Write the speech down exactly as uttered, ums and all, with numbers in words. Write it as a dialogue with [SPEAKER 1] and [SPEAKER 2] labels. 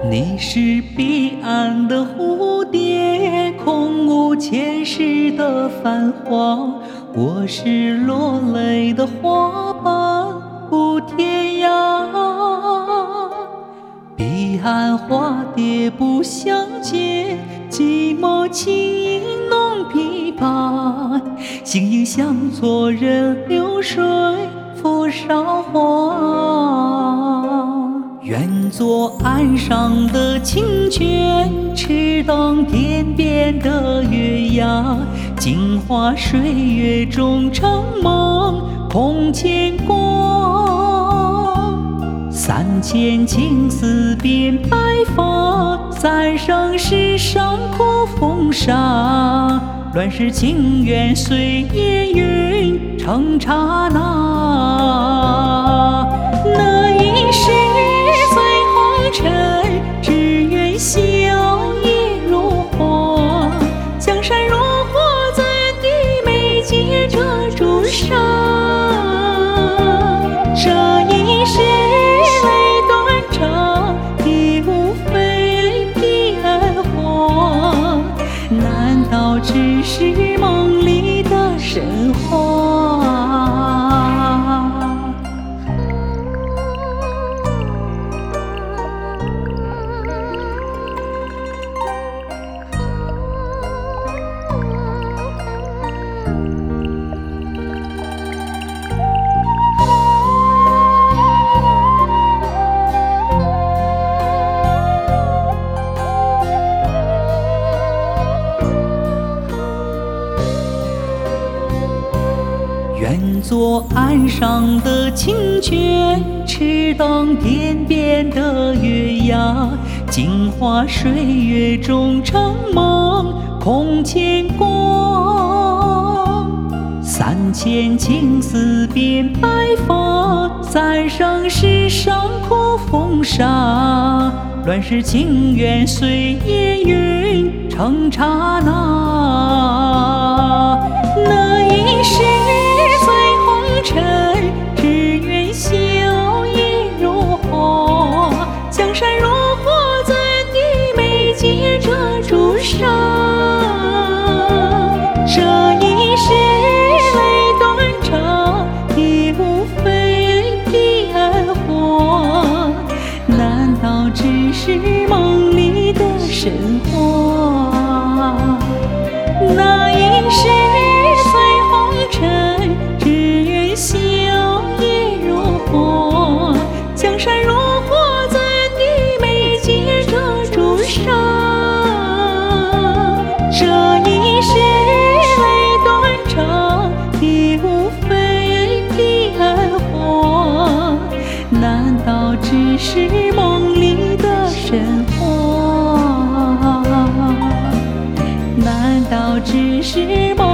[SPEAKER 1] 你是彼岸的蝴蝶，空无前世的繁华。我是落泪的花瓣，不天涯。彼岸花蝶不相见，寂寞轻吟弄琵琶。形影相错任流水拂韶华。愿做岸上的清泉，赤荡天边的月牙。镜花水月中长梦空牵挂。三千青丝变白发，三生石上苦风沙。乱世情缘随烟云成刹那。那一世尘，只愿笑靥如花，江山如画，怎地眉间遮住纱？这一世泪断肠，也无非彼岸花，难道只是梦里的神话？愿做岸上的清泉，赤荡天边的月牙。镜花水月中长梦空牵挂。三千青丝变白发，三生石上苦风沙。乱世情缘随烟云成刹那。那一世尘，只愿笑靥如花，江山如画，怎地眉间遮住纱？这一世泪断肠，也无非彼岸花，难道只是梦里的神话？那一世随红尘，笑靥如花，江山如画，怎地眉间遮住纱？这一世泪断肠，也无非彼岸花，难道只是梦里的神话？难道只是梦